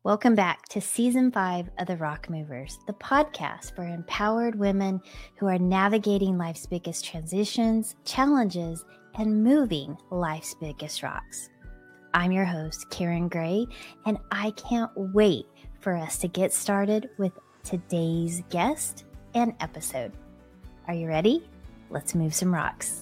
Welcome back to Season 5 of The Rock Movers, the podcast for empowered women who are navigating life's biggest transitions, challenges, and moving life's biggest rocks. I'm your host, Karen Gray, and I can't wait for us to get started with today's guest and episode. Are you ready? Let's move some rocks.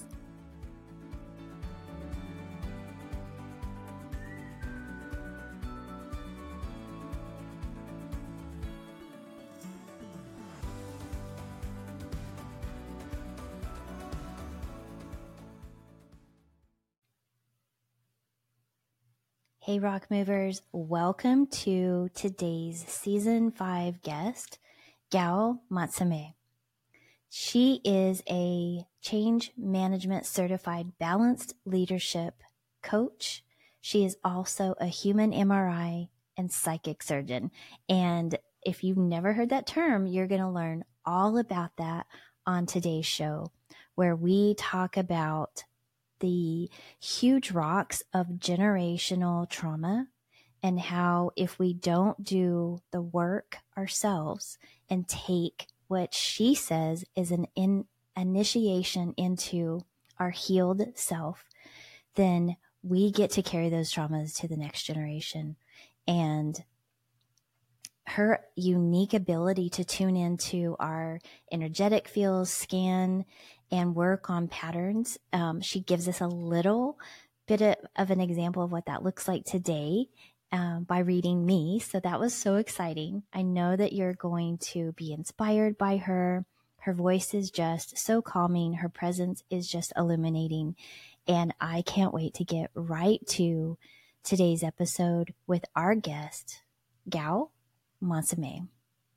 Hey Rock Movers, welcome to today's Season 5 guest, Gao Matsume. She is a change management certified balanced leadership coach. She is also a human MRI and psychic surgeon. And if you've never heard that term, you're going to learn all about that on today's show, where we talk about the huge rocks of generational trauma and how if we don't do the work ourselves and take what she says is an initiation into our healed self, then we get to carry those traumas to the next generation. And her unique ability to tune into our energetic fields, scan, and work on patterns. She gives us a little bit of an example of what that looks like today by reading me. So that was so exciting. I know that you're going to be inspired by her. Her voice is just so calming. Her presence is just illuminating. And I can't wait to get right to today's episode with our guest, Gao Matsume.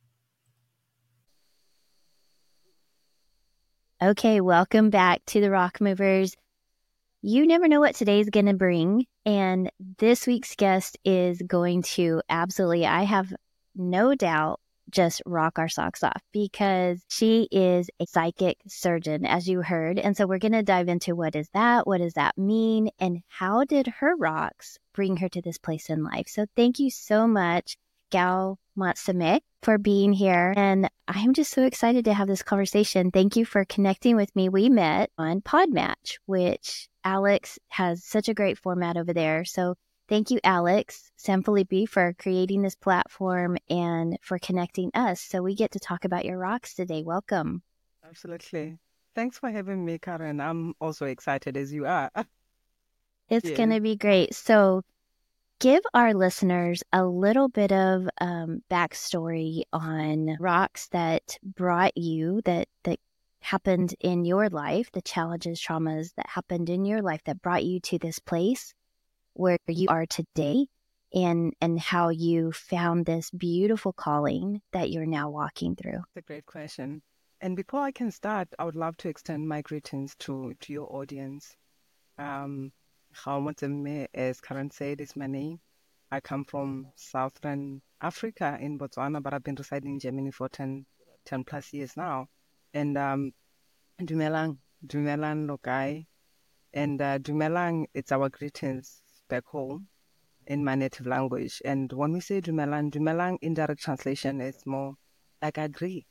Okay, welcome back to the Rock Movers. You never know what today's going to bring, and this week's guest is going to absolutely, I have no doubt, just rock our socks off because she is a psychic surgeon, as you heard. And so we're going to dive into what is that, what does that mean, and how did her rocks bring her to this place in life. So thank you so much, Gao Matsume, for being here. And I'm just so excited to have this conversation. Thank you for connecting with me. We met on Podmatch, which Alex has such a great format over there. So thank you, Alex Sanfilippi, for creating this platform and for connecting us. So we get to talk about your rocks today. Welcome. Absolutely. Thanks for having me, Karen. I'm also excited as you are. It's going to be great. So give our listeners a little bit of backstory on rocks that brought you, that happened in your life, the challenges, traumas that happened in your life that brought you to this place where you are today, and how you found this beautiful calling that you're now walking through. That's a great question. And before I can start, I would love to extend my greetings to your audience. Gao Matsume, as Karen said, is my name. I come from Southern Africa in Botswana, but I've been residing in Germany for 10 plus years now. And Dumelang Lokai. And Dumelang, it's our greetings back home in my native language. And when we say Dumelang in direct translation is more like agree.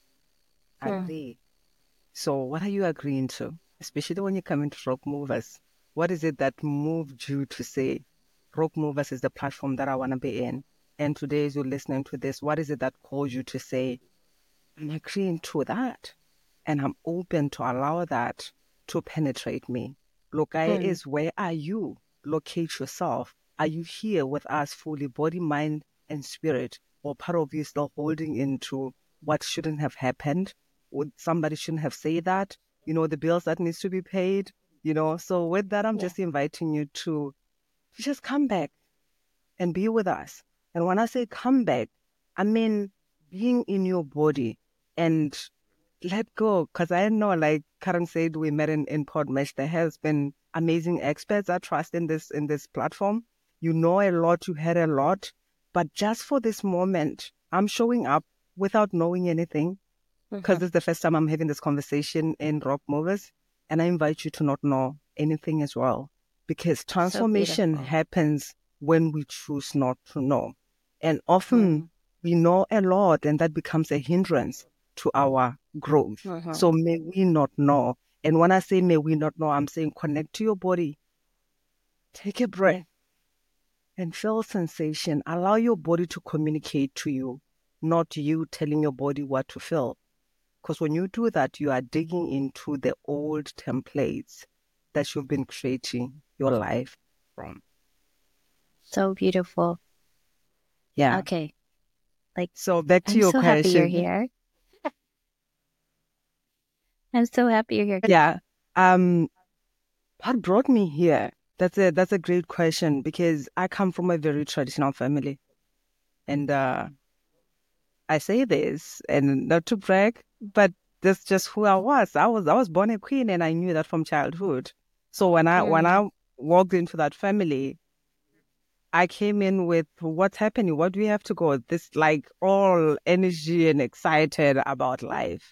So what are you agreeing to? Especially when you come into Rock Movers. What is it that moved you to say, Rock Movers is the platform that I want to be in? And today as you're listening to this, what is it that caused you to say, I'm agreeing to that? And I'm open to allow that to penetrate me. Lokai is, where are you? Locate yourself. Are you here with us fully, body, mind, and spirit? Or part of you still holding into what shouldn't have happened? Or somebody shouldn't have said that? You know, the bills that needs to be paid? You know, so with that, I'm just inviting you to just come back and be with us. And when I say come back, I mean being in your body and let go. Because I know, like Karen said, we met in Podmatch. There has been amazing experts I trust in this platform. You know a lot, you heard a lot. But just for this moment, I'm showing up without knowing anything. Because this is the first time I'm having this conversation in Rock Movers. And I invite you to not know anything as well. Because transformation happens when we choose not to know. And often we know a lot, and that becomes a hindrance to our growth. So may we not know. And when I say may we not know, I'm saying connect to your body. Take a breath and feel sensation. Allow your body to communicate to you, not you telling your body what to feel. Because when you do that, you are digging into the old templates that you've been creating your life from. So beautiful. Yeah. Okay. Like, So back to I'm your so happy you're question. here. I'm so happy you're here. Yeah. What brought me here? That's a great question, because I come from a very traditional family. And I say this, and not to brag, but that's just who I was. I was born a queen, and I knew that from childhood. So when I walked into that family, I came in with, what's happening? What do we have to go? This, like, all energy and excited about life.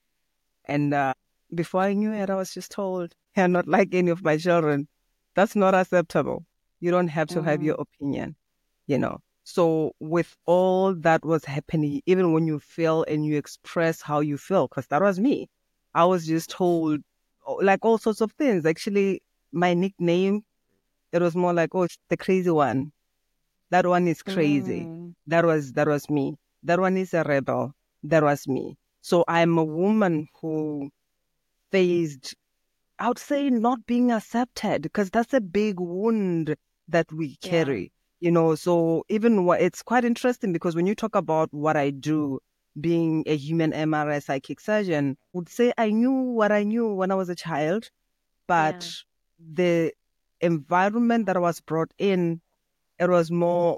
And before I knew it, I was just told, you're not like any of my children. That's not acceptable. You don't have to have your opinion, you know. So with all that was happening, even when you feel and you express how you feel, because that was me, I was just told, like, all sorts of things. Actually, my nickname, it was more like, oh, it's the crazy one. That one is crazy. That was me. That one is a rebel. That was me. So I'm a woman who faced, I would say, not being accepted, because that's a big wound that we carry, you know. So even it's quite interesting, because when you talk about what I do, being a human MRI psychic surgeon, would say I knew what I knew when I was a child, but the environment that I was brought in, it was more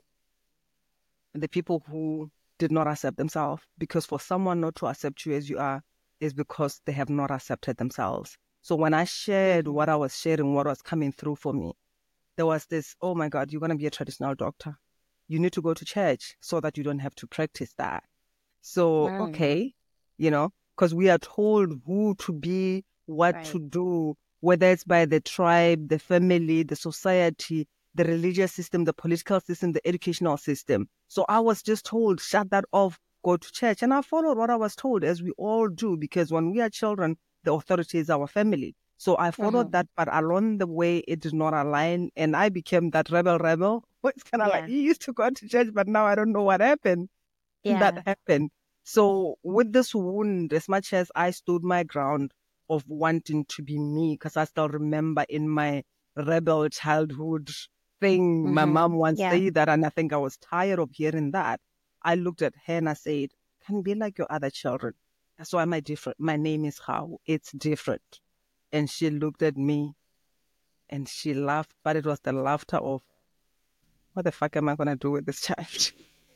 the people who did not accept themselves. Because for someone not to accept you as you are is because they have not accepted themselves. So when I shared what I was sharing, what was coming through for me, there was this, oh my God, you're going to be a traditional doctor. You need to go to church so that you don't have to practice that. So, okay, you know, because we are told who to be, what to do, whether it's by the tribe, the family, the society, the religious system, the political system, the educational system. So I was just told, shut that off, go to church. And I followed what I was told, as we all do, because when we are children, the authority is our family. So I followed that, but along the way, it did not align. And I became that rebel. It's kind of like, you used to go to church, but now I don't know what happened. That happened. So with this wound, as much as I stood my ground of wanting to be me, because I still remember in my rebel childhood thing, my mom once said that, and I think I was tired of hearing that. I looked at her and I said, can be like your other children. That's why my different. My name is how it's different. And she looked at me and she laughed, but it was the laughter of, what the fuck am I going to do with this child?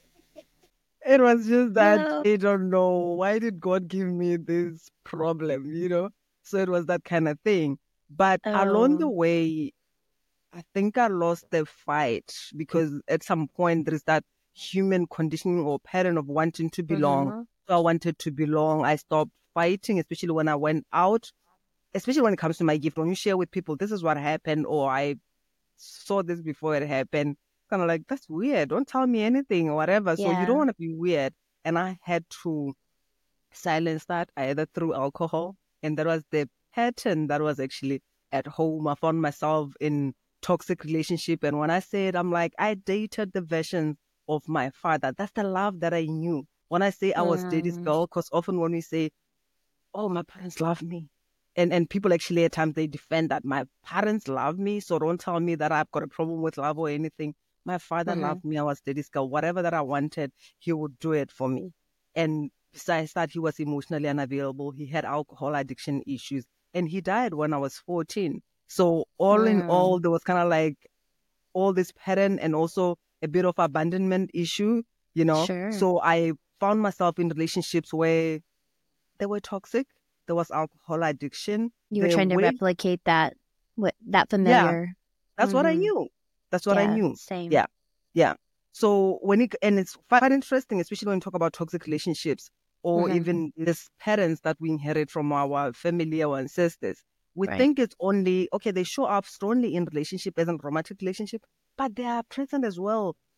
It was just that I don't know, why did God give me this problem, you know? So it was that kind of thing. But along the way, I think I lost the fight, because at some point there is that human conditioning or pattern of wanting to belong. So I wanted to belong. I stopped fighting, especially when I went out, especially when it comes to my gift. When you share with people, this is what happened, or I saw this before it happened, kind of like, that's weird. Don't tell me anything or whatever. So you don't want to be weird. And I had to silence that either through alcohol. And that was the pattern that was actually at home. I found myself in toxic relationship. And when I say it, I'm like, I dated the version of my father. That's the love that I knew. When I say I was daddy's girl, because often when we say, oh, my parents love me. And people actually at times they defend that my parents love me, so don't tell me that I've got a problem with love or anything. My father loved me. I was daddy's girl. Whatever that I wanted, he would do it for me. And besides that, he was emotionally unavailable. He had alcohol addiction issues, and he died when I was 14. So all in all, there was kind of like all this pattern and also a bit of abandonment issue, you know. So I found myself in relationships where they were toxic. There was alcohol addiction. You were trying to replicate that, that Yeah, familiar. that's what I knew. That's what I knew. Same. Yeah. So and it's quite interesting, especially when you talk about toxic relationships or even these patterns that we inherit from our family, our ancestors. We think it's only, okay, they show up strongly in relationship as a romantic relationship, but they are present as well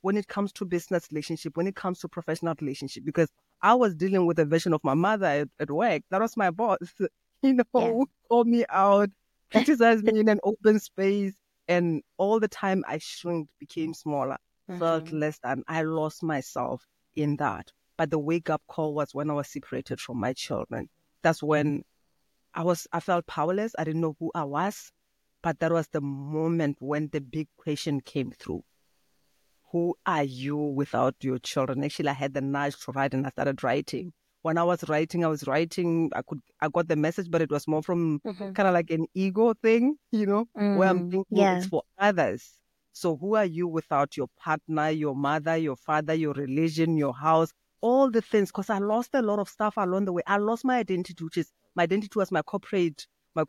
when it comes to business relationship, when it comes to professional relationship, because I was dealing with a version of my mother at work. That was my boss, Yeah. called me out, criticized me in an open space. And all the time I shrunk, became smaller, felt less than. I lost myself in that. But the wake up call was when I was separated from my children. That's when I felt powerless. I didn't know who I was. But that was the moment when the big question came through. Who are you without your children? Actually, I had the nudge to write and I started writing. When I was writing, I got the message, but it was more from kind of like an ego thing, where I'm thinking Yeah. it's for others. So who are you without your partner, your mother, your father, your religion, your house, all the things? Because I lost a lot of stuff along the way. I lost my identity, which is my identity was my corporate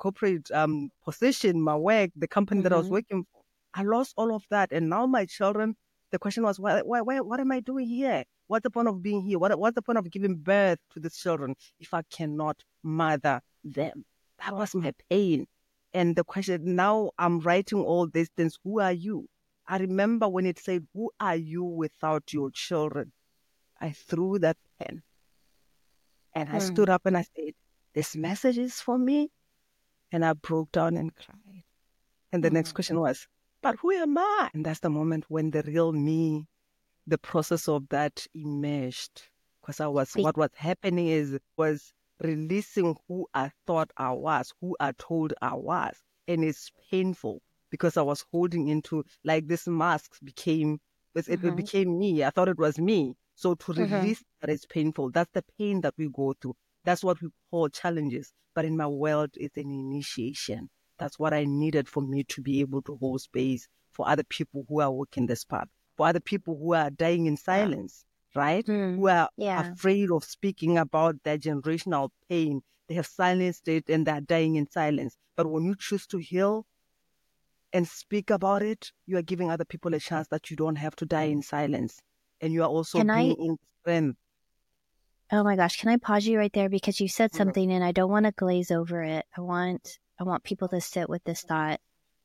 position, my work, the company that I was working for. I lost all of that. And now my children, the question was, what am I doing here? What's the point of being here? What's the point of giving birth to these children if I cannot mother them? That was my pain. And the question, now I'm writing all these things. Who are you? I remember when it said, who are you without your children? I threw that pen and I stood up and I said, this message is for me. And I broke down and cried. And the next question was, but who am I? And that's the moment when the real me, the process of that emerged. Because what was happening was releasing who I thought I was, who I told I was. And it's painful because I was holding into, like, this mask it became me. I thought it was me. So to release that is painful. That's the pain that we go through. That's what we call challenges. But in my world, it's an initiation. That's what I needed for me to be able to hold space for other people who are walking this path, for other people who are dying in silence, right? Who are afraid of speaking about their generational pain. They have silenced it and they're dying in silence. But when you choose to heal and speak about it, you are giving other people a chance that you don't have to die in silence. And you are also being in strength. Oh my gosh, can I pause you right there? Because you said something and I don't want to glaze over it. I want people to sit with this thought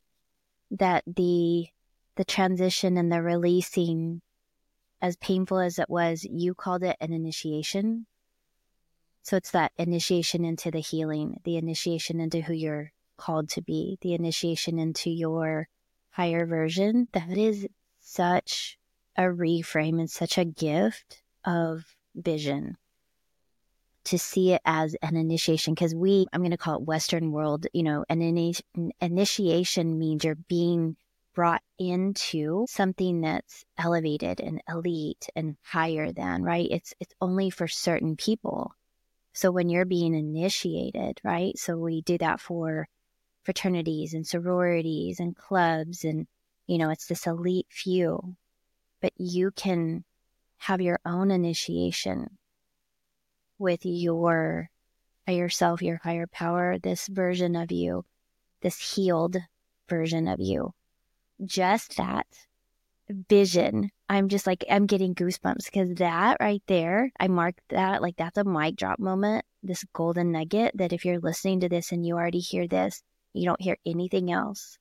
that the transition and the releasing, as painful as it was, you called it an initiation. So it's that initiation into the healing, the initiation into who you're called to be, the initiation into your higher version. That is such a reframe and such a gift of vision to see it as an initiation. Because I'm going to call it Western world, an initiation means you're being brought into something that's elevated and elite and higher than, right? It's only for certain people. So when you're being initiated, right? So we do that for fraternities and sororities and clubs, and, it's this elite few. But you can have your own initiation with yourself, your higher power, this version of you, this healed version of you. Just that vision. I'm getting goosebumps because that right there, I marked that like that's a mic drop moment, this golden nugget that if you're listening to this and you already hear this, you don't hear anything else,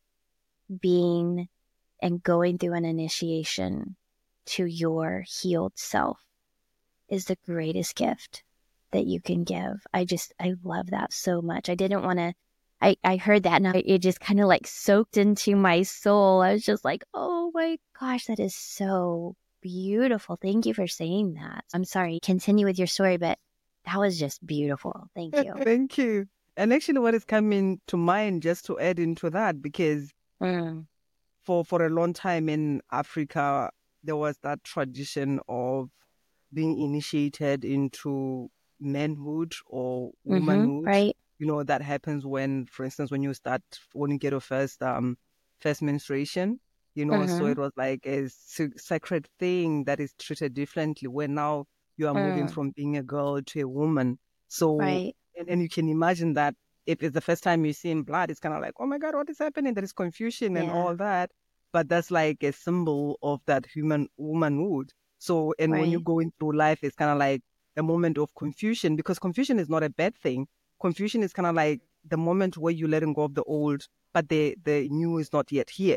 being and going through an initiation to your healed self is the greatest gift that you can give. I love that so much. I didn't want to, I heard that and it just kind of like soaked into my soul. I was just like, oh my gosh, that is so beautiful. Thank you for saying that. I'm sorry, continue with your story, but that was just beautiful. Thank you. Thank you. And actually what is coming to mind, just to add into that, because for a long time in Africa, there was that tradition of being initiated into manhood or womanhood. Right. That happens when, for instance, when you get your first menstruation, so it was like a sacred thing that is treated differently, where now you are moving from being a girl to a woman. So, right. and you can imagine that if it's the first time you see blood, it's kind of like, oh my God, what is happening? There is confusion and all that. But that's like a symbol of that womanhood. So, and when you're going through life, it's kind of like a moment of confusion, because confusion is not a bad thing. Confusion is kind of like the moment where you're letting go of the old, but the new is not yet here.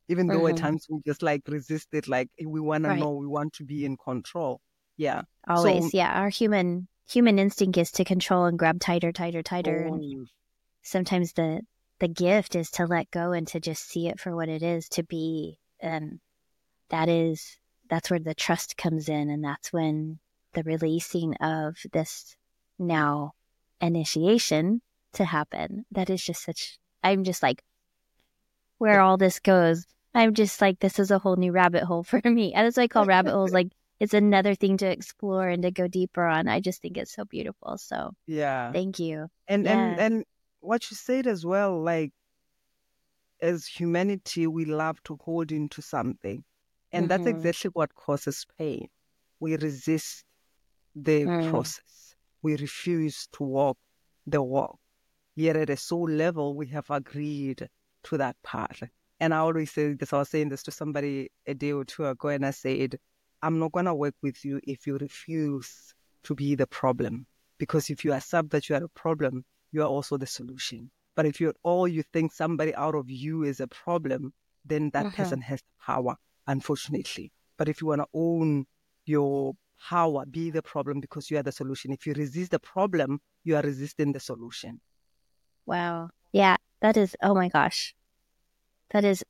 even though at Mm-hmm. times we just like resist it, like we want to Right. know, we want to be in control. Yeah. So, Always. Yeah. Our human instinct is to control and grab tighter, tighter, tighter. And oh, sometimes the gift is to let go and to just see it for what it is to be. And that's where the trust comes in. And that's when the releasing of this now initiation to happen. That is just I'm just like, where all this goes. I'm just like, this is a whole new rabbit hole for me. And that's what I call rabbit holes. Like, it's another thing to explore and to go deeper on. I just think it's so beautiful. So yeah. thank you. And and Yeah. and what you said as well, like as humanity, we love to hold into something. And that's Mm-hmm. exactly what causes pain. We resist the Mm. process. We refuse to walk the walk. Yet at a soul level, we have agreed to that path. And I always say this, I was saying this to somebody a day or two ago, and I said, I'm not going to work with you if you refuse to be the problem. Because if you accept that you are a problem, you are also the solution. But if you're all you think somebody out of you is a problem, then that Mm-hmm. person has power, unfortunately. But if you want to own your power, be the problem because you are the solution. If you resist the problem, you are resisting the solution. Wow. Yeah. That is, oh my gosh. That is,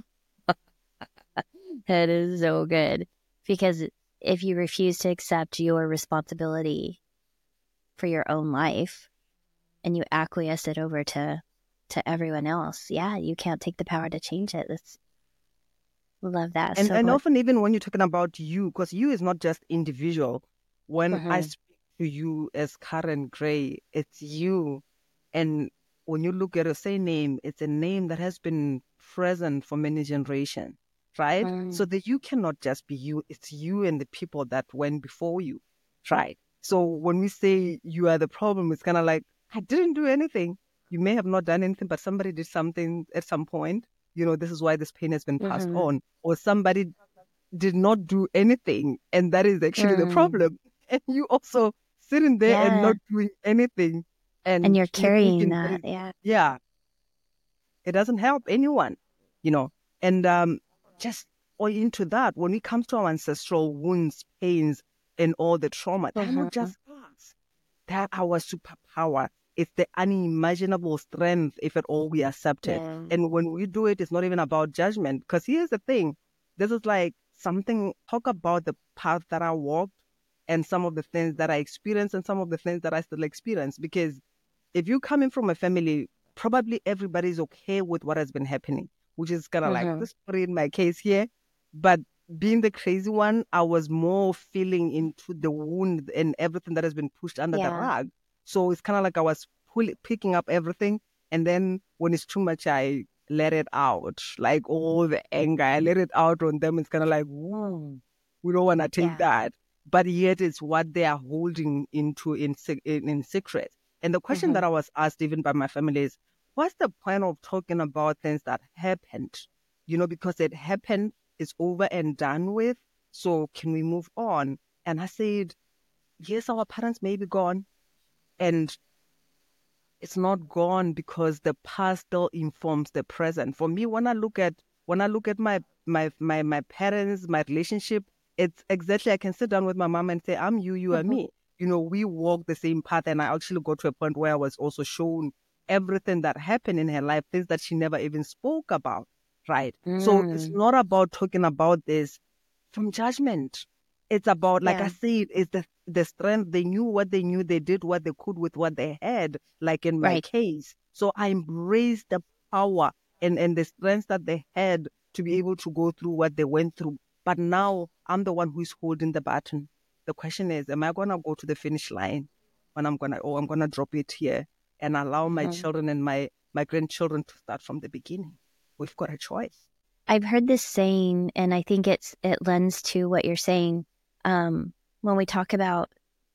that is so good. Because if you refuse to accept your responsibility for your own life and you acquiesce it over to everyone else, yeah, you can't take the power to change it. That's love that And so and much. often even when you're talking about you, because you is not just individual. When I Mm-hmm. speak to you as Karen Gray, it's you. And when you look at your same name, it's a name that has been present for many generations, right? So Mm. that you cannot just be you, it's you and the people that went before you, right? So when we say you are the problem, it's kind of like, I didn't do anything. You may have not done anything, but somebody did something at some point. This is why this pain has been passed Mm-hmm. on. Or somebody did not do anything, and that is actually the Mm. problem. And you also sitting there and Yeah. not doing anything, And and you're you carrying thinking that that. is, Yeah. yeah, it doesn't help anyone, you know. And just or into that, when it comes to our ancestral wounds, pains, and all the trauma, they're not Mm-hmm. just us. They're our superpower. It's the unimaginable strength, if at all we accept it. Yeah. And when we do it, it's not even about judgment. Because here's the thing. This is like something, talk about the path that I walked and some of the things that I experienced and some of the things that I still experience. Because if you're coming from a family, probably everybody's okay with what has been happening, which is kind of like Mm-hmm. the story in my case here. But being the crazy one, I was more feeling into the wound and everything that has been pushed under the Yeah. rug. So it's kind of like I was picking up everything. And then when it's too much, I let it out. Like all the anger, I let it out on them. It's kind of like, ooh, we don't want to take Yeah. that. But yet it's what they are holding into in secret. And the question Mm-hmm. that I was asked even by my family is, what's the point of talking about things that happened? Because it happened, it's over and done with. So can we move on? And I said, yes, our parents may be gone. And it's not gone because the past still informs the present. For me, when I look at my parents, my relationship, it's exactly I can sit down with my mom and say, I'm you, you are Mm-hmm. me. We walk the same path, and I actually got to a point where I was also shown everything that happened in her life, things that she never even spoke about. Right. So it's Mm. not about talking about this from judgment. It's about, like I Yeah. said, it's the strength. They knew what they knew. They did what they could with what they had, like in my Right. case. So I embraced the power and the strength that they had to be able to go through what they went through. But now I'm the one who's holding the button. The question is, am I going to go to the finish line when I'm going to drop it here and allow my Mm-hmm. children and my grandchildren to start from the beginning? We've got a choice. I've heard this saying, and I think it lends to what you're saying. When we talk about,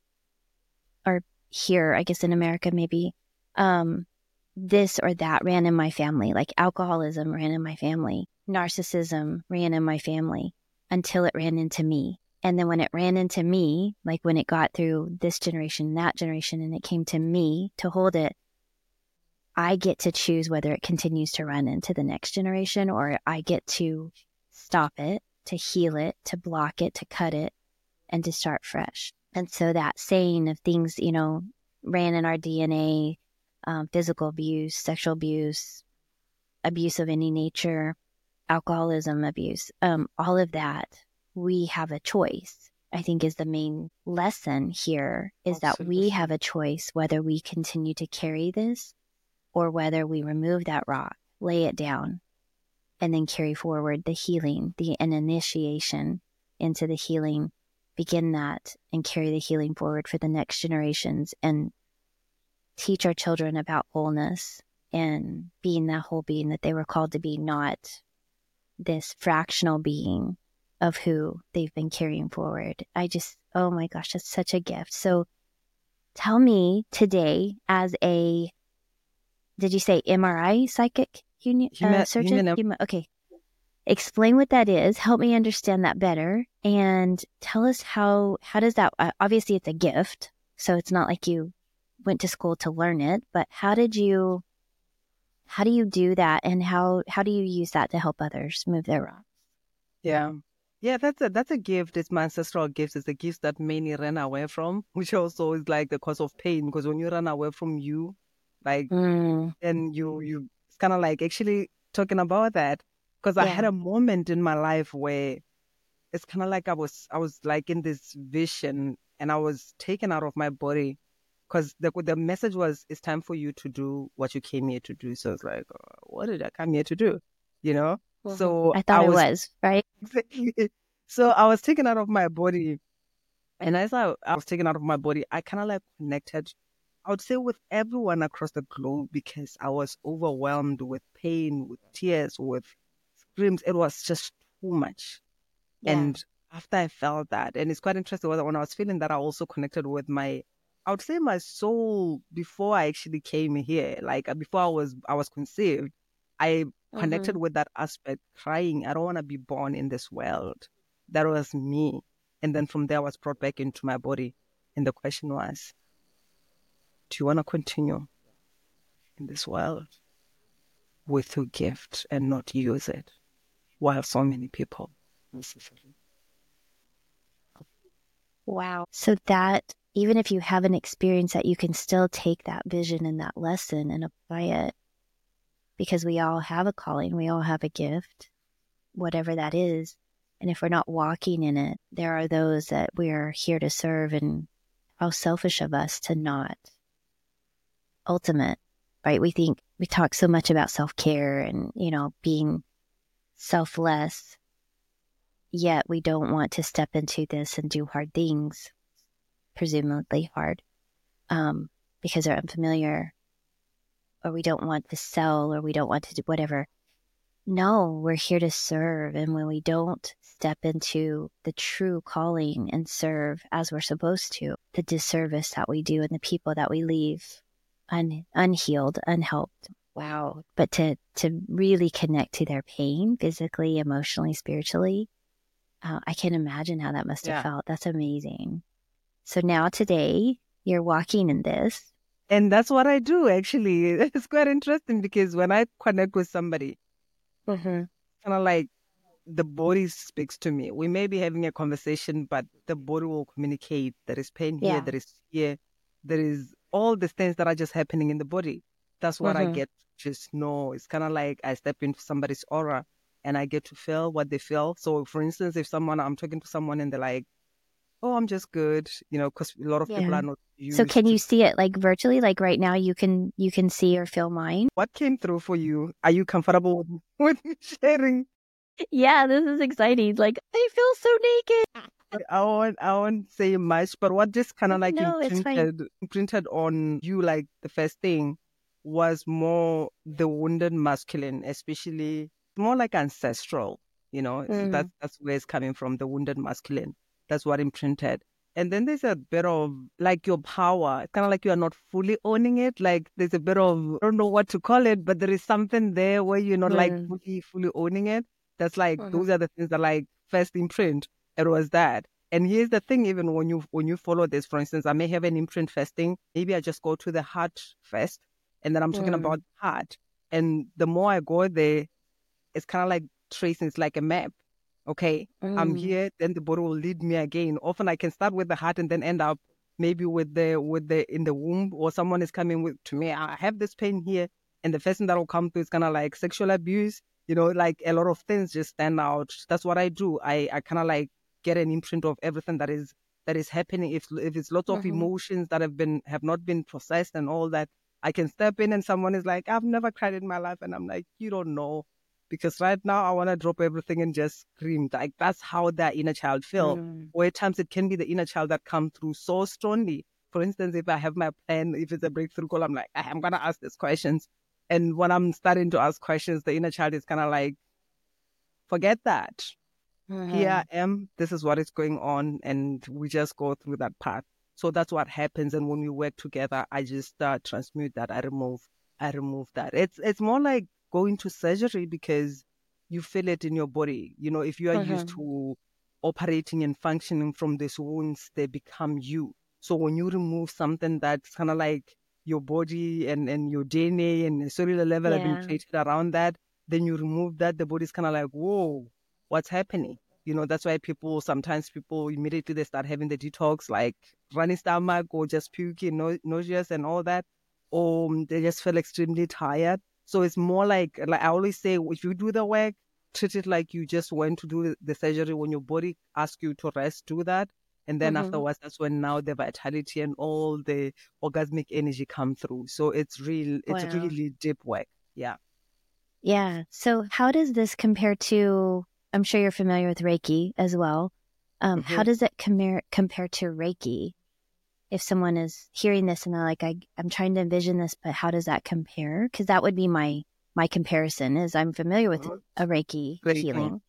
or here, I guess in America, maybe, um, this or that ran in my family, like alcoholism ran in my family, narcissism ran in my family until it ran into me. And then when it ran into me, like when it got through this generation, that generation, and it came to me to hold it, I get to choose whether it continues to run into the next generation, or I get to stop it, to heal it, to block it, to cut it, and to start fresh. And so that saying of things, ran in our DNA, physical abuse, sexual abuse, abuse of any nature, alcoholism abuse, all of that, we have a choice. I think is the main lesson here is that we have a choice whether we continue to carry this or whether we remove that rock, lay it down, and then carry forward the healing, an initiation into the healing, begin that and carry the healing forward for the next generations and teach our children about wholeness and being that whole being that they were called to be, not this fractional being of who they've been carrying forward. Oh my gosh, that's such a gift. So tell me today, as did you say MRI psychic surgeon? Okay. Explain what that is. Help me understand that better. And tell us how does that, obviously it's a gift. So it's not like you went to school to learn it, but how do you do that? And how do you use that to help others move their rocks? Yeah. Yeah, that's a gift. It's my ancestral gifts. It's a gift that many ran away from, which also is like the cause of pain. Because when you run away from you, like, and it's kind of like actually talking about that. Because I had a moment in my life where it's kind of like I was like in this vision and I was taken out of my body. Because the message was, it's time for you to do what you came here to do. So it's like, what did I come here to do? So I thought it was, right? So I was taken out of my body. And as I was taken out of my body, I kind of like connected, I would say, with everyone across the globe because I was overwhelmed with pain, with tears, with screams. It was just too much. Yeah. And after I felt that, and it's quite interesting, when I was feeling that, I also connected with I would say my soul before I actually came here. Like before I was conceived, I connected with that aspect, crying, I don't want to be born in this world. That was me. And then from there, I was brought back into my body. And the question was, do you want to continue in this world with your gift and not use it? While so many people. Wow. So that even if you haven't experienced that, you can still take that vision and that lesson and apply it, because we all have a calling, we all have a gift, whatever that is. And if we're not walking in it, there are those that we're here to serve, and how selfish of us to not ultimate, right? We talk so much about self-care and, being selfless, yet we don't want to step into this and do hard things, presumably hard, because they're unfamiliar, or we don't want to sell, or we don't want to do whatever. No, we're here to serve. And when we don't step into the true calling and serve as we're supposed to, the disservice that we do and the people that we leave unhealed, unhelped. Wow. But to really connect to their pain, physically, emotionally, spiritually, I can imagine how that must have felt. That's amazing. So now today you're walking in this. And that's what I do, actually. It's quite interesting because when I connect with somebody, kind of like the body speaks to me. We may be having a conversation, but the body will communicate. There is pain here, there is here, there is all the things that are just happening in the body. That's what I get to just know. It's kind of like I step into somebody's aura and I get to feel what they feel. So for instance, if I'm talking to someone and they're like, oh, I'm just good, because a lot of people are not used. So can you see it like virtually? Like right now you can see or feel mine? What came through for you? Are you comfortable with sharing? Yeah, this is exciting. Like, I feel so naked. I won't say much, but what just kind of like imprinted on you, like the first thing, was more the wounded masculine, especially more like ancestral, that's where it's coming from, the wounded masculine. That's what imprinted. And then there's a bit of like your power. It's kind of like you are not fully owning it. Like there's a bit of, I don't know what to call it, but there is something there where you're not like fully owning it. That's like, those are the things that like first imprint. It was that. And here's the thing, even when you follow this, for instance, I may have an imprint first thing. Maybe I just go to the heart first. And then I'm talking about heart. And the more I go there, it's kind of like tracing, it's like a map. Okay, I'm here, then the body will lead me again. Often I can start with the heart and then end up maybe with the in the womb, or someone is coming with to me. I have this pain here, and the first thing that will come to is kind of like sexual abuse. Like a lot of things just stand out. That's what I do. I kind of like get an imprint of everything that is happening. If it's lots of emotions that have not been processed and all that, I can step in and someone is like, I've never cried in my life, and I'm like, you don't know. Because right now I want to drop everything and just scream. Like that's how that inner child feels. Or at times it can be the inner child that comes through so strongly. For instance, if I have my plan, if it's a breakthrough call, I'm like, I'm going to ask these questions. And when I'm starting to ask questions, the inner child is kind of like, forget that. Here I am. This is what is going on. And we just go through that path. So that's what happens. And when we work together, I just transmute that. I remove that. It's more like going to surgery because you feel it in your body. If you are used to operating and functioning from these wounds, they become you. So when you remove something that's kind of like your body and your DNA and the cellular level have been created around that, then you remove that, the body's kind of like, whoa, what's happening? That's why sometimes people immediately they start having the detox, like running stomach or just puking, nauseous and all that, or they just feel extremely tired. So it's more like I always say, if you do the work, treat it like you just went to do the surgery. When your body asks you to rest, do that. And then afterwards, that's when now the vitality and all the orgasmic energy come through. So it's really deep work. Yeah. Yeah. So how does this compare to, I'm sure you're familiar with Reiki as well. How does it compare to Reiki? If someone is hearing this and they're like, I'm trying to envision this, but how does that compare? Because that would be my comparison, is I'm familiar with a Reiki healing.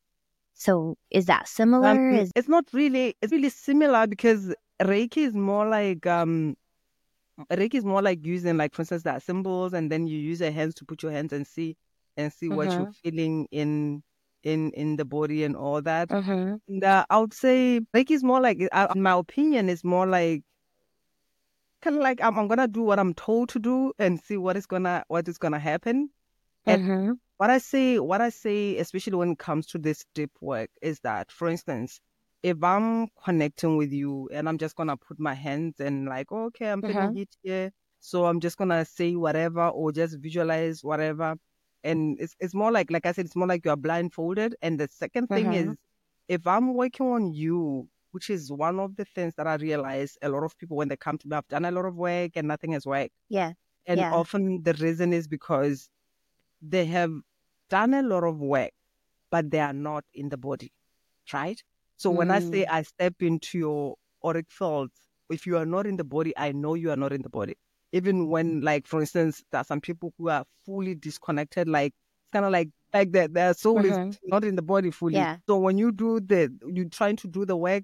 So is that similar? It's not really, it's really similar because Reiki is more like using, like, for instance, that symbols, and then you use your hands to put your hands and see what you're feeling in the body and all that. And I would say Reiki is more like, in my opinion, is more like kind of like I'm gonna do what I'm told to do and see what is gonna happen. And what I say, especially when it comes to this deep work, is that, for instance, if I'm connecting with you and I'm just gonna put my hands and like, okay, I'm feeling heat here, so I'm just gonna say whatever or just visualize whatever. And it's more like I said, it's more like you're blindfolded. And the second thing is, if I'm working on you, which is one of the things that I realize a lot of people, when they come to me, I've done a lot of work and nothing has worked. Yeah. And often the reason is because they have done a lot of work, but they are not in the body, right? So when I say I step into your auric field, if you are not in the body, I know you are not in the body. Even when, like, for instance, there are some people who are fully disconnected, like, it's kind of like their soul is not in the body fully. Yeah. So when you're trying to do the work,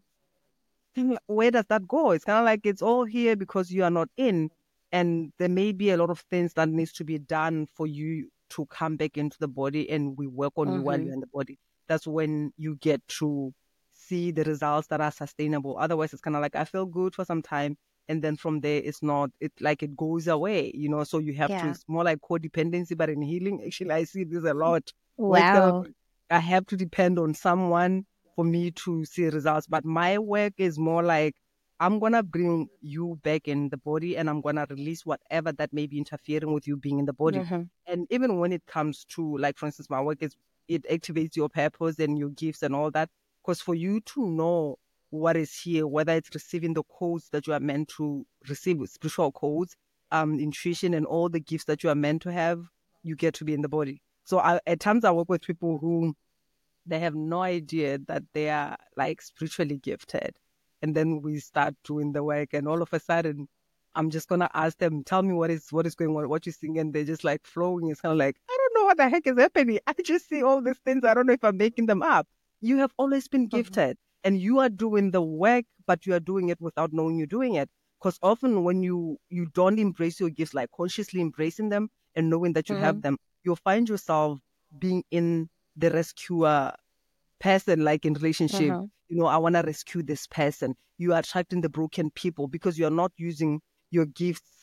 where does that go? It's kind of like it's all here because you are not in. And there may be a lot of things that needs to be done for you to come back into the body, and we work on you while you're in the body. That's when you get to see the results that are sustainable. Otherwise, it's kind of like, I feel good for some time, and then from there, it's like it goes away, so you have to, it's more like codependency, but in healing, actually, I see this a lot. Wow. I have to depend on someone for me to see results. But my work is more like, I'm going to bring you back in the body, and I'm going to release whatever that may be interfering with you being in the body. And even when it comes to, like, for instance, my work it activates your purpose and your gifts and all that. Because for you to know what is here, whether it's receiving the codes that you are meant to receive, spiritual codes, intuition, and all the gifts that you are meant to have, you get to be in the body. So at times I work with people who, they have no idea that they are, like, spiritually gifted. And then we start doing the work, and all of a sudden, I'm just going to ask them, tell me what is going on, what you think, and they're just like flowing. It's kind of like, I don't know what the heck is happening. I just see all these things. I don't know if I'm making them up. You have always been gifted, and you are doing the work, but you are doing it without knowing you're doing it. Because often when you don't embrace your gifts, like consciously embracing them and knowing that you have them, you'll find yourself being in the rescuer person, like in relationship. I want to rescue this person. You are attracting the broken people because you're not using your gifts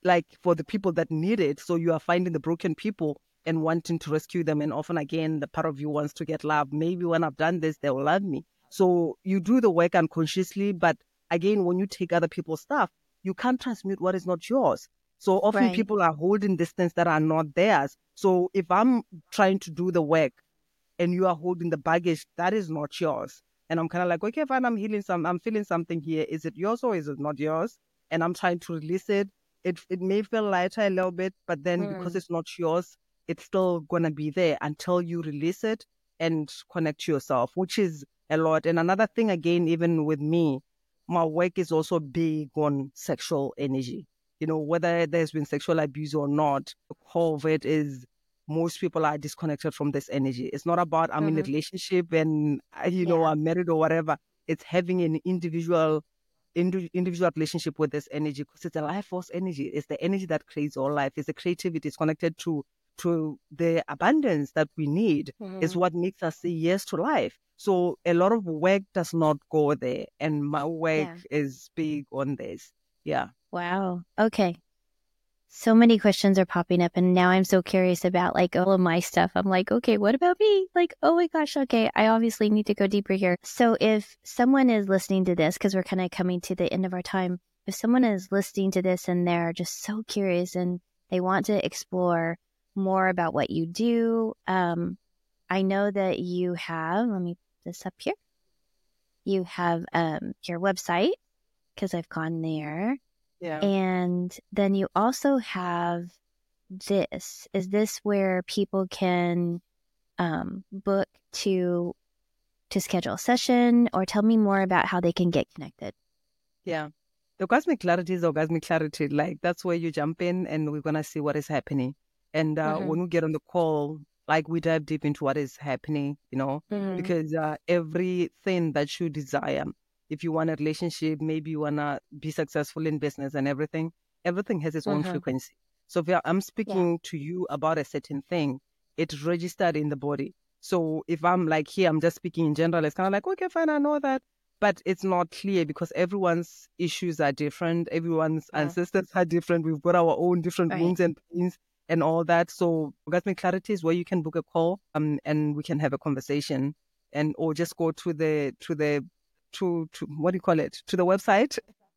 like for the people that need it. So you are finding the broken people and wanting to rescue them. And often again, the part of you wants to get love. Maybe when I've done this, they will love me. So you do the work unconsciously. But again, when you take other people's stuff, you can't transmute what is not yours. So often Right. people are holding these things that are not theirs. So if I'm trying to do the work and you are holding the baggage, that is not yours. And I'm kind of like, okay, fine, I'm feeling something here. Is it yours or is it not yours? And I'm trying to release it. It may feel lighter a little bit, but then because it's not yours, it's still gonna be there until you release it and connect to yourself, which is a lot. And another thing again, even with me, my work is also big on sexual energy. You know, whether there's been sexual abuse or not, the core of it is most people are disconnected from this energy. It's not about I'm in a relationship and Yeah. I'm married or whatever. It's having an individual relationship with this energy because it's a life force energy. It's the energy that creates all life. It's the creativity. It's connected to the abundance that we need. Is what makes us say yes to life. So a lot of work does not go there, and my work Yeah. is big on this. Yeah. Wow. Okay. So many questions are popping up, and now I'm so curious about like all of my stuff. I'm like, okay, what about me? Like, oh my gosh, okay, I obviously need to go deeper here. So if someone is listening to this, because we're kind of coming to the end of our time, if someone is listening to this and they're just so curious and they want to explore more about what you do, I know that you have, let me put this up here. You have your website, because I've gone there. Yeah. And then you also have this. Is this where people can book to schedule a session, or tell me more about how they can get connected? Yeah. The orgasmic clarity is orgasmic clarity. Like that's where you jump in and we're going to see what is happening. And when we get on the call, like we dive deep into what is happening, because everything that you desire, if you want a relationship, maybe you want to be successful in business and everything has its own frequency. So if I'm speaking to you about a certain thing, it's registered in the body. So if I'm like here, I'm just speaking in general, it's kind of like, okay, fine, I know that. But it's not clear because everyone's issues are different. Everyone's ancestors are different. We've got our own different wounds and pains and all that. So orgasmic clarity is where you can book a call and we can have a conversation or just go to what do you call it? To the website.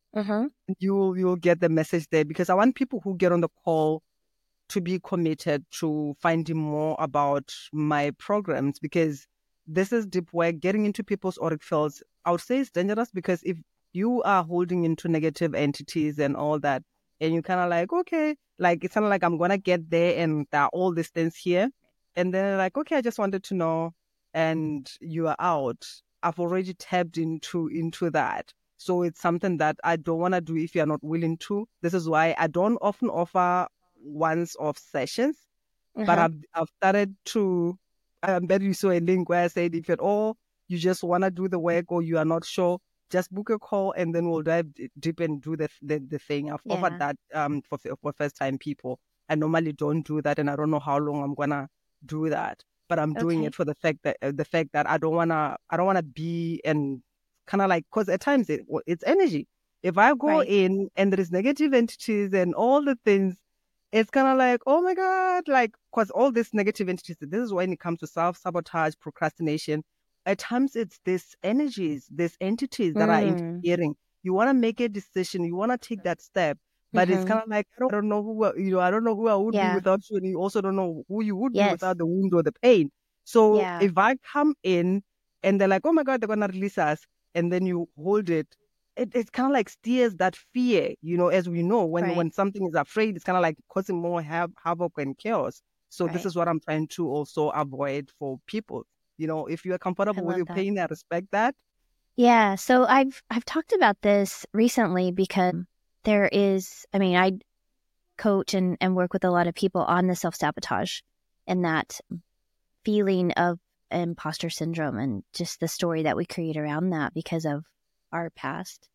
You'll get the message there because I want people who get on the call to be committed to finding more about my programs because this is deep work. Getting into people's auric fields, I would say it's dangerous because if you are holding into negative entities and all that, and you kind of like, okay, like it's kind of like I'm going to get there and there are all these things here. And then like, okay, I just wanted to know and you are out. I've already tapped into that. So it's something that I don't want to do if you're not willing to. This is why I don't often offer once-off sessions, but I've started to. I bet you saw a link where I said if at all you just want to do the work or you are not sure, just book a call and then we'll dive deep and do the thing. I've offered that for first-time people. I normally don't do that, and I don't know how long I'm gonna do that, but I'm doing it for the fact that I don't wanna be and kind of like because at times it's energy. If I go in and there is negative entities and all the things, it's kind of like, oh my God, like, because all these negative entities, this is when it comes to self-sabotage, procrastination. At times it's these energies, these entities that are interfering. You want to make a decision, you want to take that step, but it's kind of like, I don't know who, I don't know who I would be without you, and you also don't know who you would be without the wound or the pain. So if I come in and they're like, oh my God, they're going to release us, and then you hold it, it kind of like steers that fear, as we know, when something is afraid, it's kind of like causing more havoc and chaos. So this is what I'm trying to also avoid for people. If you are comfortable with your pain, I respect that. Yeah. So I've talked about this recently because there is, I coach and work with a lot of people on the self-sabotage and that feeling of imposter syndrome and just the story that we create around that because of our past.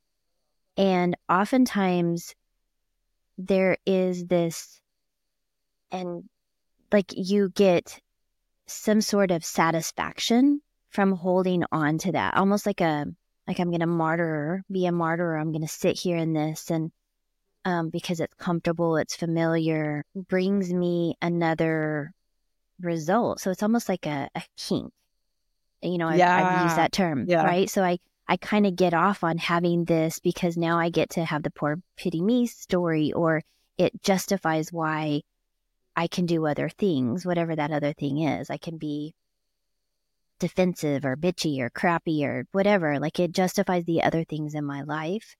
And oftentimes there is this, and like you get some sort of satisfaction from holding on to that, almost like I'm going to be a martyr, I'm going to sit here in this. And because it's comfortable, it's familiar, brings me another result. So it's almost like a kink. I've used Yeah. that term, Yeah. right? So I kind of get off on having this because now I get to have the poor pity me story, or it justifies why I can do other things, whatever that other thing is. I can be defensive or bitchy or crappy or whatever. Like it justifies the other things in my life.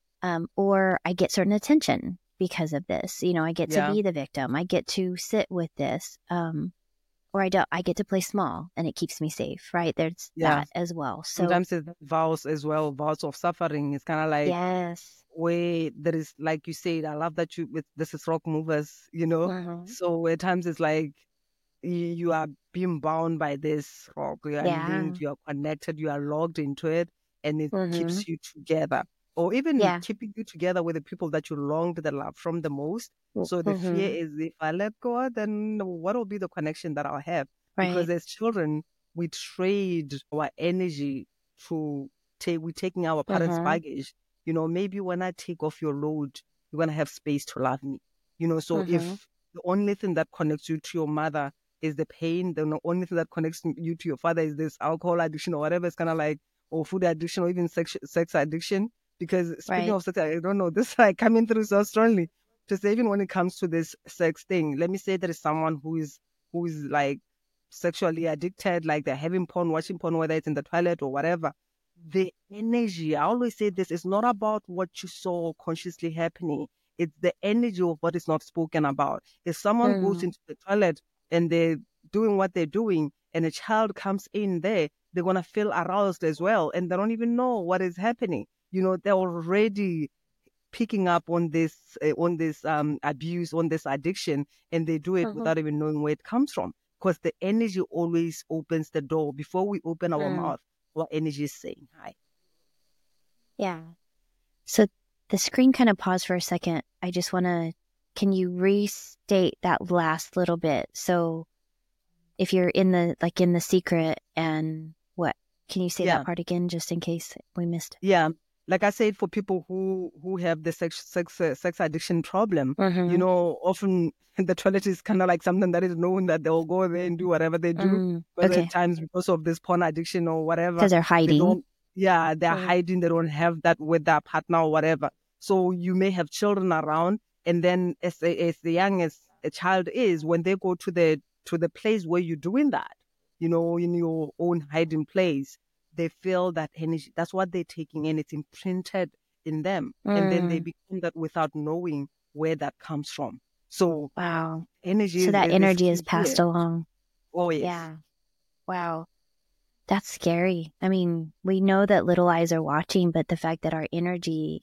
Or I get certain attention because of this. I get to Yeah. be the victim. I get to sit with this. Or I don't. I get to play small, and it keeps me safe. Right? There's Yeah. that as well. So Sometimes it's vows as well, vows of suffering. It's kind of like yes. where there is, like you said, I love that this is rock movers, Mm-hmm. So at times it's like you are being bound by this rock, you are Yeah. linked, you are connected, you are logged into it, and it Mm-hmm. keeps you together. Or even Yeah. keeping you together with the people that you longed the love from the most. So the fear Mm-hmm. is if I let go, then what will be the connection that I'll have? Because Right. as children, we trade our energy to we're taking our parents' Mm-hmm. baggage. Maybe when I take off your load, you're gonna have space to love me. So Mm-hmm. if the only thing that connects you to your mother is the pain, then the only thing that connects you to your father is this alcohol addiction or whatever. It's kind of like, or food addiction or even sex addiction. Because speaking Right. of sex, I don't know, this is like coming through so strongly. To say even when it comes to this sex thing, let me say there is someone who is like sexually addicted, like they're having porn, watching porn, whether it's in the toilet or whatever. The energy, I always say this, is not about what you saw consciously happening. It's the energy of what is not spoken about. If someone goes Mm. into the toilet and they're doing what they're doing and a child comes in there, they're going to feel aroused as well. And they don't even know what is happening. They're already picking up on this abuse, on this addiction, and they do it Mm-hmm. without even knowing where it comes from. Because the energy always opens the door. Before we open our Mm. mouth, our energy is saying hi. Yeah. So the screen kind of paused for a second. I just want to, can you restate that last little bit? So if you're in the secret and what, can you say that Yeah. part again just in case we missed it? Yeah, like I said, for people who have the sex addiction problem, Mm-hmm. often the toilet is kind of like something that is known that they'll go there and do whatever they do. Mm. But at Okay. times, because of this porn addiction or whatever, Because they're they hiding. don't. Yeah, they're Mm. hiding. They don't have that with their partner or whatever. So you may have children around, and then as the young as a child is, when they go to the place where you're doing that, in your own hiding place, they feel that energy. That's what they're taking in. It's imprinted in them. And then they Mm. become that without knowing where that comes from. So Wow. energy So is, that is energy is key passed here. along. Oh, yes. Yeah. Wow. That's scary. I mean, we know that little eyes are watching, but the fact that our energy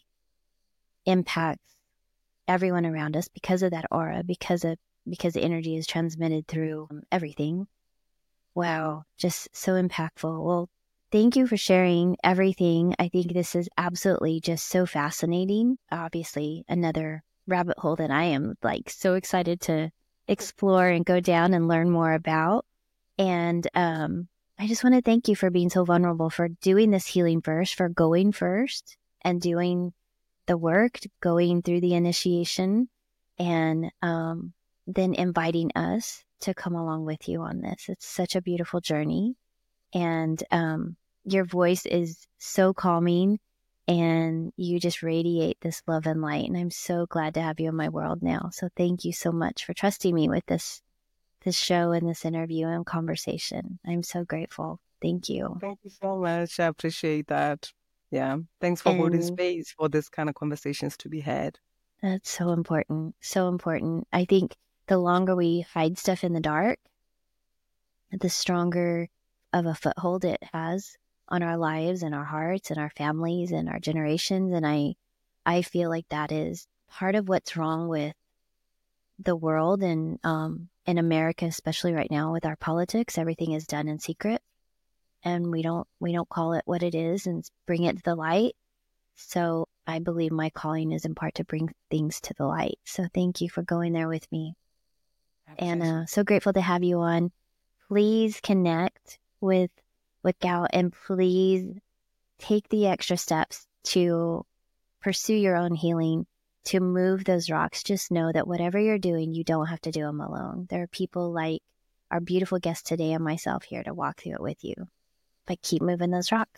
impacts everyone around us because of that aura, because the energy is transmitted through everything. Wow, just so impactful. Well, thank you for sharing everything. I think this is absolutely just so fascinating. Obviously, another rabbit hole that I am like so excited to explore and go down and learn more about. And I just want to thank you for being so vulnerable, for doing this healing first, for going first and doing the work, going through the initiation, and then inviting us to come along with you on this. It's such a beautiful journey. And your voice is so calming, and you just radiate this love and light. And I'm so glad to have you in my world now. So thank you so much for trusting me with this show and this interview and conversation. I'm so grateful. Thank you. Thank you so much. I appreciate that. Yeah. Thanks for holding And space for this kind of conversations to be had. that's so important. So important. I think the longer we hide stuff in the dark, the stronger of a foothold it has on our lives and our hearts and our families and our generations. And I feel like that is part of what's wrong with the world and in America, especially right now with our politics. Everything is done in secret, and we don't call it what it is and bring it to the light. So I believe my calling is in part to bring things to the light. So thank you for going there with me. Absolutely. And so grateful to have you on. Please connect with Gal, and please take the extra steps to pursue your own healing to move those rocks, just know that whatever you're doing, you don't have to do them alone. There are people like our beautiful guest today and myself here to walk through it with you. But keep moving those rocks.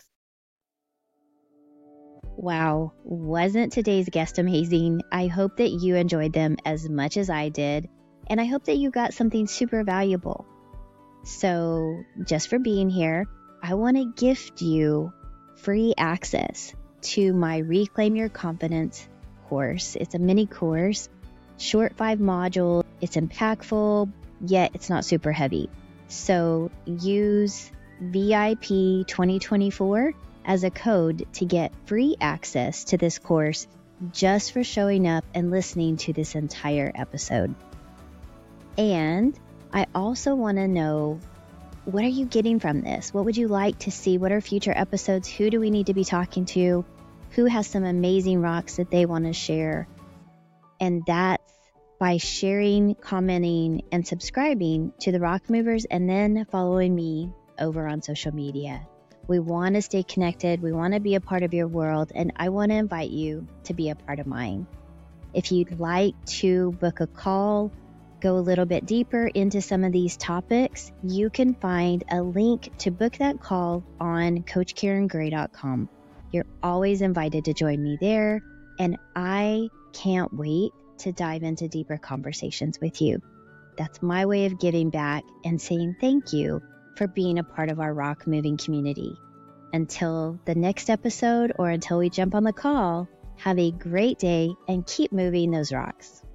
Wow, wasn't today's guest amazing? I hope that you enjoyed them as much as I did, and I hope that you got something super valuable. So just for being here, I want to gift you free access to my Reclaim Your Confidence course. It's a mini course, short 5 modules. It's impactful, yet it's not super heavy. So use VIP 2024 as a code to get free access to this course just for showing up and listening to this entire episode. And I also want to know, what are you getting from this? What would you like to see? What are future episodes? Who do we need to be talking to? Who has some amazing rocks that they want to share? And that's by sharing, commenting, and subscribing to the Rock Movers, and then following me over on social media. We want to stay connected. We want to be a part of your world, and I want to invite you to be a part of mine. If you'd like to book a call, go a little bit deeper into some of these topics, you can find a link to book that call on CoachKarenGray.com. You're always invited to join me there, and I can't wait to dive into deeper conversations with you. That's my way of giving back and saying thank you for being a part of our rock moving community. Until the next episode, or until we jump on the call, have a great day and keep moving those rocks.